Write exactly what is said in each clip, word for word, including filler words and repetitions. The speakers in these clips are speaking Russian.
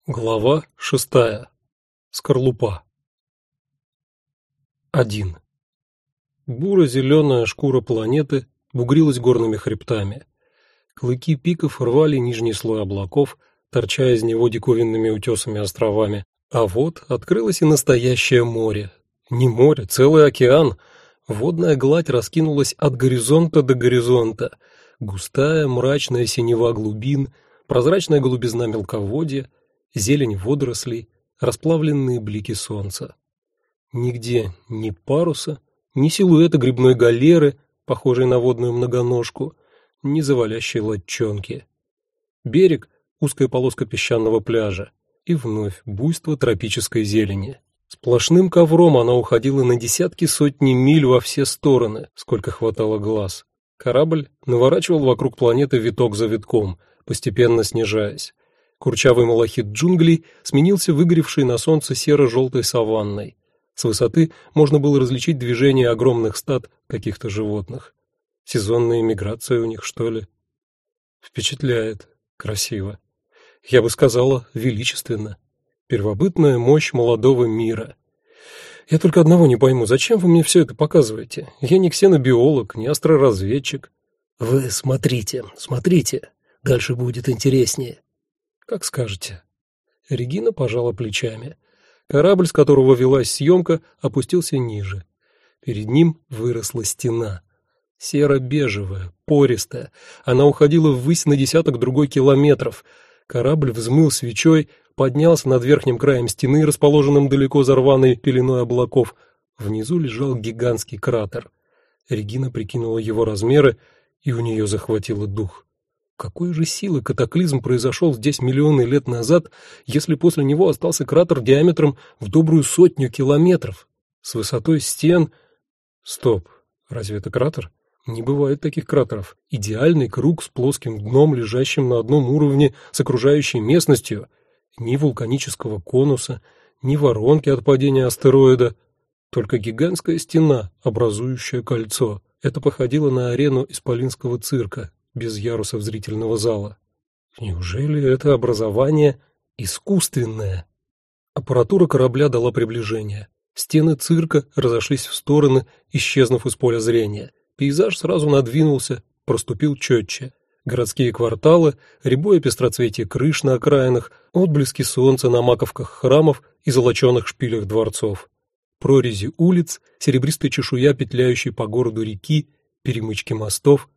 Глава шестая. Скорлупа. Один. Буро-зеленая шкура планеты бугрилась горными хребтами. Клыки пиков рвали нижний слой облаков, торча из него диковинными утесами островами. А вот открылось и настоящее море. Не море, целый океан. Водная гладь раскинулась от горизонта до горизонта. Густая мрачная синева глубин, прозрачная голубизна мелководья, зелень водорослей, расплавленные блики солнца. Нигде ни паруса, ни силуэта грибной галеры, похожей на водную многоножку, ни завалящей лодчонки. Берег — узкая полоска песчаного пляжа, и вновь буйство тропической зелени. Сплошным ковром она уходила на десятки сотни миль во все стороны, сколько хватало глаз. Корабль наворачивал вокруг планеты виток за витком, постепенно снижаясь. Курчавый малахит джунглей сменился выгоревшей на солнце серо-желтой саванной. С высоты можно было различить движение огромных стад каких-то животных. Сезонная миграция у них, что ли? Впечатляет. Красиво. Я бы сказала, величественно. Первобытная мощь молодого мира. Я только одного не пойму, зачем вы мне все это показываете? Я не ксенобиолог, не астроразведчик. Вы смотрите, смотрите. Дальше будет интереснее. Как скажете. Регина пожала плечами. Корабль, с которого велась съемка, опустился ниже. Перед ним выросла стена. Серо-бежевая, пористая. Она уходила ввысь на десяток другой километров. Корабль взмыл свечой, поднялся над верхним краем стены, расположенным далеко за рваной пеленой облаков. Внизу лежал гигантский кратер. Регина прикинула его размеры, и у нее захватило дух. Какой же силы катаклизм произошел здесь миллионы лет назад, если после него остался кратер диаметром в добрую сотню километров, с высотой стен? Стоп, разве это кратер? Не бывает таких кратеров. Идеальный круг с плоским дном, лежащим на одном уровне с окружающей местностью. Ни вулканического конуса, ни воронки от падения астероида. Только гигантская стена, образующая кольцо. Это походило на арену исполинского цирка, без ярусов зрительного зала. Неужели это образование искусственное? Аппаратура корабля дала приближение. Стены цирка разошлись в стороны, исчезнув из поля зрения. Пейзаж сразу надвинулся, проступил четче. Городские кварталы, рябое пестроцветие крыш на окраинах, отблески солнца на маковках храмов и золоченых шпилях дворцов. Прорези улиц, серебристая чешуя, петляющей по городу реки, перемычки мостов.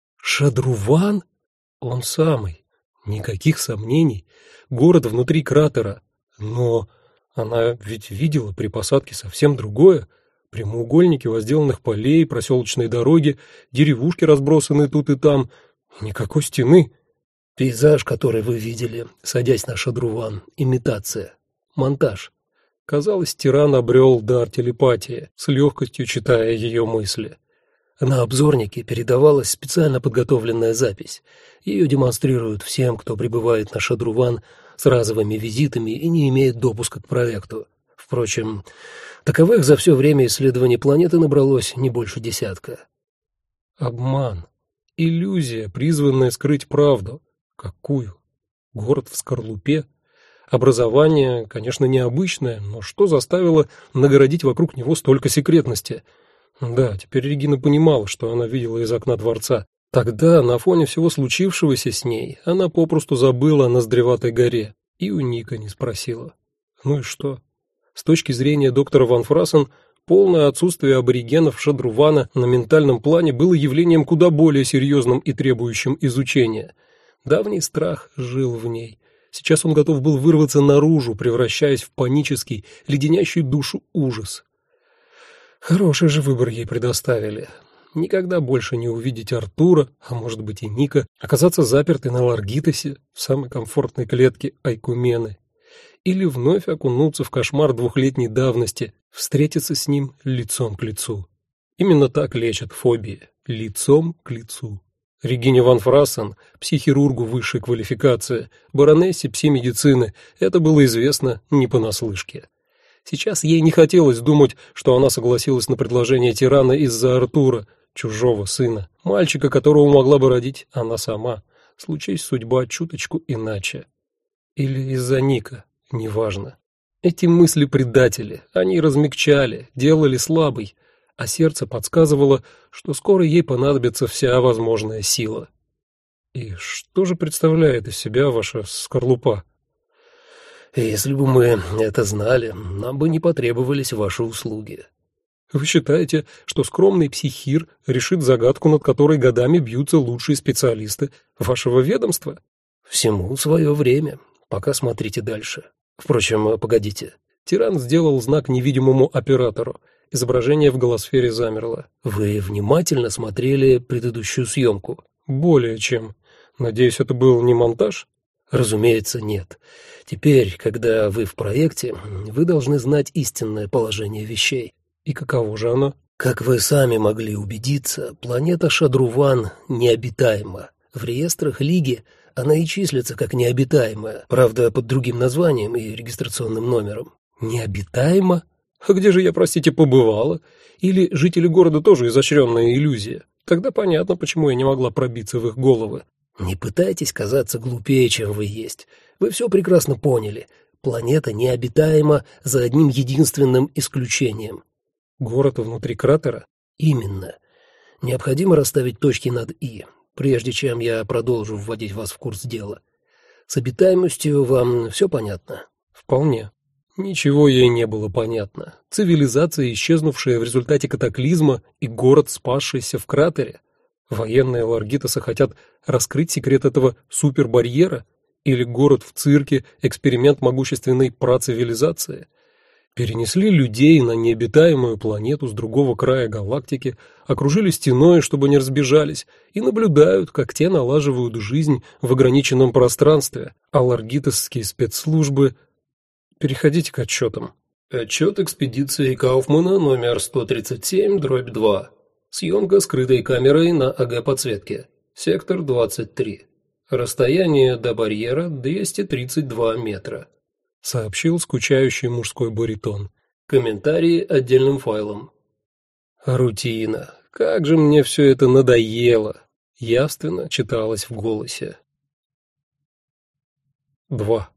Шадруван? Он самый. Никаких сомнений. Город внутри кратера. Но она ведь видела при посадке совсем другое. Прямоугольники возделанных полей, проселочные дороги, деревушки, разбросанные тут и там. Никакой стены. Пейзаж, который вы видели, садясь на Шадруван, имитация, монтаж. Казалось, тиран обрел дар телепатии, с легкостью читая ее мысли. На обзорнике передавалась специально подготовленная запись. Ее демонстрируют всем, кто прибывает на Шадруван с разовыми визитами и не имеет допуска к проекту. Впрочем, таковых за все время исследований планеты набралось не больше десятка. Обман. Иллюзия, призванная скрыть правду. Какую? Город в скорлупе? Образование, конечно, необычное, но что заставило нагородить вокруг него столько секретности? Да, теперь Регина понимала, что она видела из окна дворца. Тогда, на фоне всего случившегося с ней, она попросту забыла о Ноздреватой горе и у Ника не спросила. Ну и что? С точки зрения доктора Ван Фрассен, полное отсутствие аборигенов Шадрувана на ментальном плане было явлением куда более серьезным и требующим изучения. Давний страх жил в ней. Сейчас он готов был вырваться наружу, превращаясь в панический, леденящий душу ужас. Хороший же выбор ей предоставили. Никогда больше не увидеть Артура, а может быть и Ника, оказаться запертой на Ларгитосе, в самой комфортной клетке Айкумены, или вновь окунуться в кошмар двухлетней давности, встретиться с ним лицом к лицу. Именно так лечат фобии, лицом к лицу. Регине Ван Фрассен, психирургу высшей квалификации, баронессе пси-медицины, это было известно не понаслышке. Сейчас ей не хотелось думать, что она согласилась на предложение тирана из-за Артура, чужого сына, мальчика, которого могла бы родить она сама, случись судьба чуточку иначе. Или из-за Ника, неважно. Эти мысли предатели, они размягчали, делали слабой, а сердце подсказывало, что скоро ей понадобится вся возможная сила. И что же представляет из себя ваша скорлупа? Если бы мы это знали, нам бы не потребовались ваши услуги. Вы считаете, что скромный психир решит загадку, над которой годами бьются лучшие специалисты вашего ведомства? Всему свое время. Пока смотрите дальше. Впрочем, погодите. Тиран сделал знак невидимому оператору. Изображение в голосфере замерло. Вы внимательно смотрели предыдущую съемку? Более чем. Надеюсь, это был не монтаж? Разумеется, нет. Теперь, когда вы в проекте, вы должны знать истинное положение вещей. И каково же оно? Как вы сами могли убедиться, планета Шадруван необитаема. В реестрах Лиги она и числится как необитаемая, правда, под другим названием и регистрационным номером. Необитаема? А где же я, простите, побывала? Или жители города тоже изощренная иллюзия? Тогда понятно, почему я не могла пробиться в их головы. Не пытайтесь казаться глупее, чем вы есть. Вы все прекрасно поняли. Планета необитаема за одним единственным исключением. Город внутри кратера? Именно. Необходимо расставить точки над «и», прежде чем я продолжу вводить вас в курс дела. С обитаемостью вам все понятно? Вполне. Ничего ей не было понятно. Цивилизация, исчезнувшая в результате катаклизма, и город, спасшийся в кратере. Военные Ларгитоса хотят раскрыть секрет этого супербарьера? Или город в цирке – эксперимент могущественной працивилизации? Перенесли людей на необитаемую планету с другого края галактики, окружили стеной, чтобы не разбежались, и наблюдают, как те налаживают жизнь в ограниченном пространстве, а ларгитосские спецслужбы... Переходите к отчетам. Отчет экспедиции Кауфмана номер сто тридцать семь дробь два. Съемка скрытой камерой на АГ-подсветке. Сектор двадцать три. Расстояние до барьера двести тридцать два метра. Сообщил скучающий мужской баритон. Комментарии отдельным файлом. Рутина. Как же мне все это надоело. Явственно читалось в голосе. два.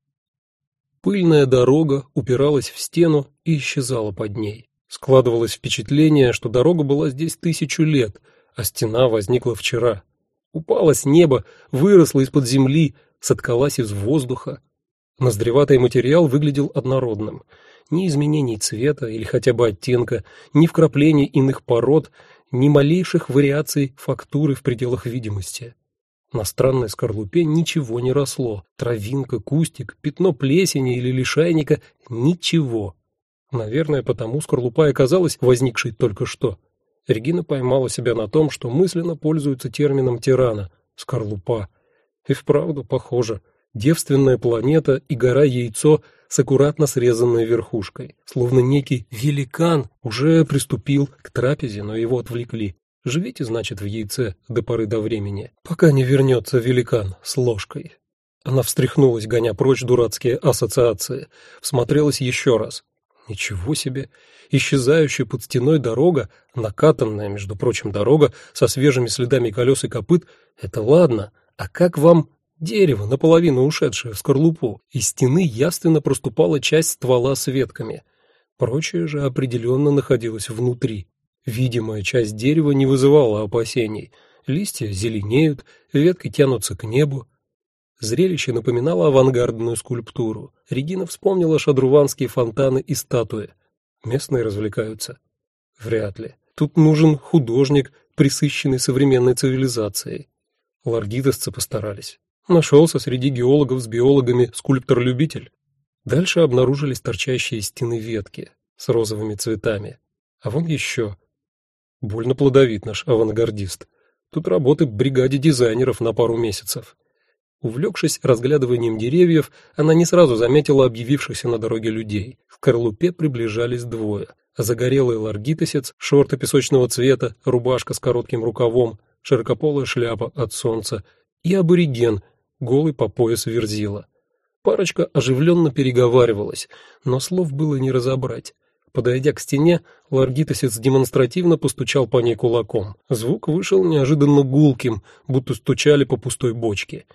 Пыльная дорога упиралась в стену и исчезала под ней. Складывалось впечатление, что дорога была здесь тысячу лет, а стена возникла вчера. Упала с неба, выросла из-под земли, соткалась из воздуха. Ноздреватый материал выглядел однородным. Ни изменений цвета или хотя бы оттенка, ни вкраплений иных пород, ни малейших вариаций фактуры в пределах видимости. На странной скорлупе ничего не росло. Травинка, кустик, пятно плесени или лишайника — ничего. Наверное, потому скорлупа и оказалась возникшей только что. Регина поймала себя на том, что мысленно пользуется термином тирана — скорлупа. И вправду похоже. Девственная планета и гора-яйцо с аккуратно срезанной верхушкой. Словно некий великан уже приступил к трапезе, но его отвлекли. Живите, значит, в яйце до поры до времени, пока не вернется великан с ложкой. Она встряхнулась, гоня прочь дурацкие ассоциации, всмотрелась еще раз. Ничего себе! Исчезающая под стеной дорога, накатанная, между прочим, дорога со свежими следами колес и копыт — это ладно, а как вам дерево, наполовину ушедшее в скорлупу? Из стены явственно проступала часть ствола с ветками. Прочее же определенно находилось внутри. Видимая часть дерева не вызывала опасений. Листья зеленеют, ветки тянутся к небу. Зрелище напоминало авангардную скульптуру. Регина вспомнила шадруванские фонтаны и статуи. Местные развлекаются? Вряд ли. Тут нужен художник, присыщенный современной цивилизацией. Ларгитосцы постарались. Нашелся среди геологов с биологами скульптор-любитель. Дальше обнаружились торчащие из стены ветки с розовыми цветами. А вон еще. Больно плодовит наш авангардист. Тут работы бригаде дизайнеров на пару месяцев. Увлекшись разглядыванием деревьев, она не сразу заметила объявившихся на дороге людей. В скорлупе приближались двое. Загорелый ларгитосец, шорты песочного цвета, рубашка с коротким рукавом, широкополая шляпа от солнца и абориген, голый по пояс верзила. Парочка оживленно переговаривалась, но слов было не разобрать. Подойдя к стене, ларгитосец демонстративно постучал по ней кулаком. Звук вышел неожиданно гулким, будто стучали по пустой бочке.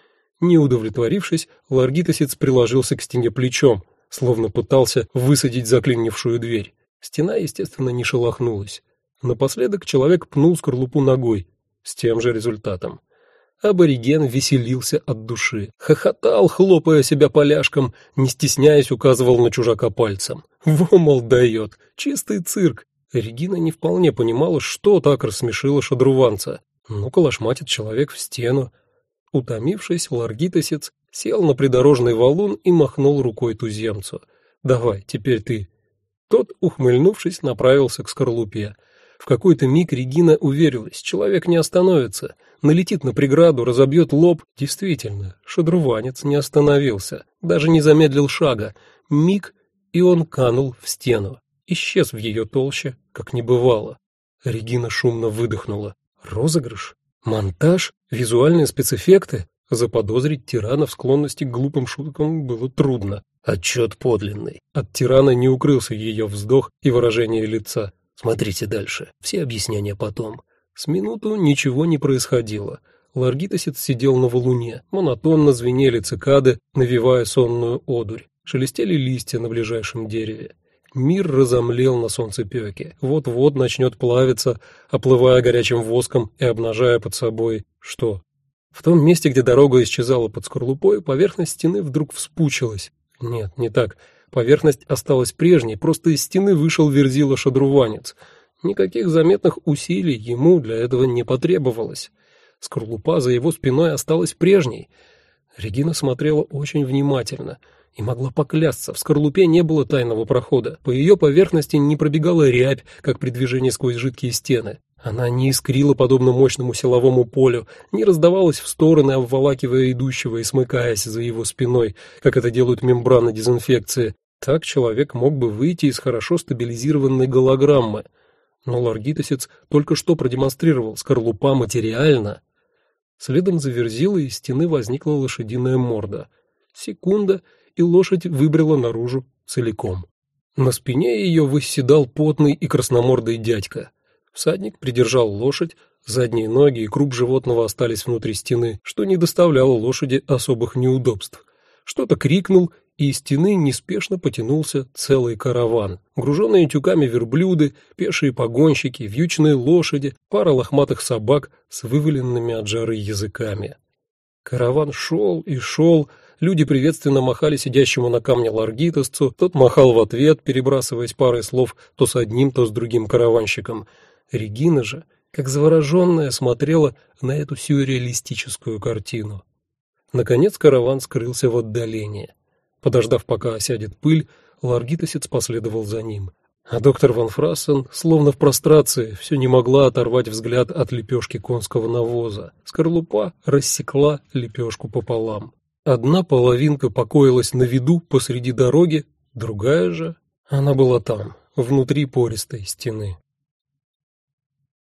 Не удовлетворившись, ларгитосец приложился к стене плечом, словно пытался высадить заклинившую дверь. Стена, естественно, не шелохнулась. Напоследок человек пнул скорлупу ногой, с тем же результатом. Абориген веселился от души, хохотал, хлопая себя поляшком, не стесняясь указывал на чужака пальцем. Во, мол, дает, чистый цирк. Регина не вполне понимала, что так рассмешило шадруванца. Ну, колошматит человек в стену. Утомившись, ларгитосец сел на придорожный валун и махнул рукой туземцу. «Давай, теперь ты». Тот, ухмыльнувшись, направился к скорлупе. В какой-то миг Регина уверилась, человек не остановится, налетит на преграду, разобьет лоб. Действительно, шадруванец не остановился, даже не замедлил шага. Миг, и он канул в стену, исчез в ее толще, как не бывало. Регина шумно выдохнула. Розыгрыш? Монтаж? Визуальные спецэффекты? Заподозрить тирана в склонности к глупым шуткам было трудно. Отчет подлинный. От тирана не укрылся ее вздох и выражение лица. Смотрите дальше, все объяснения потом. С минуту ничего не происходило. Ларгитосец сидел на валуне, монотонно звенели цикады, навевая сонную одурь. Шелестели листья на ближайшем дереве. Мир разомлел на солнцепёке, вот-вот начнет плавиться, оплывая горячим воском и обнажая под собой что? В том месте, где дорога исчезала под скорлупой, поверхность стены вдруг вспучилась. Нет, не так. Поверхность осталась прежней, просто из стены вышел верзила-шадруванец. Никаких заметных усилий ему для этого не потребовалось. Скорлупа за его спиной осталась прежней. Регина смотрела очень внимательно и могла поклясться, в скорлупе не было тайного прохода. По ее поверхности не пробегала рябь, как при движении сквозь жидкие стены. Она не искрила подобно мощному силовому полю, не раздавалась в стороны, обволакивая идущего и смыкаясь за его спиной, как это делают мембраны дезинфекции. Так человек мог бы выйти из хорошо стабилизированной голограммы. Но ларгитосец только что продемонстрировал, скорлупа материальна. Следом за верзилой из стены возникла лошадиная морда. Секунда, и лошадь выбрела наружу целиком. На спине ее восседал потный и красномордый дядька. Всадник придержал лошадь, задние ноги и круп животного остались внутри стены, что не доставляло лошади особых неудобств. Что-то крикнул, и из стены неспешно потянулся целый караван. Груженные тюками верблюды, пешие погонщики, вьючные лошади, пара лохматых собак с вываленными от жары языками. Караван шел и шел, люди приветственно махали сидящему на камне ларгитосцу, тот махал в ответ, перебрасываясь парой слов то с одним, то с другим караванщиком. Регина же, как завороженная, смотрела на эту сюрреалистическую картину. Наконец караван скрылся в отдалении. Подождав, пока осядет пыль, ларгитосец последовал за ним. А доктор Ван Фрассен, словно в прострации, все не могла оторвать взгляд от лепешки конского навоза. Скорлупа рассекла лепешку пополам. Одна половинка покоилась на виду посреди дороги, другая же... Она была там, внутри пористой стены.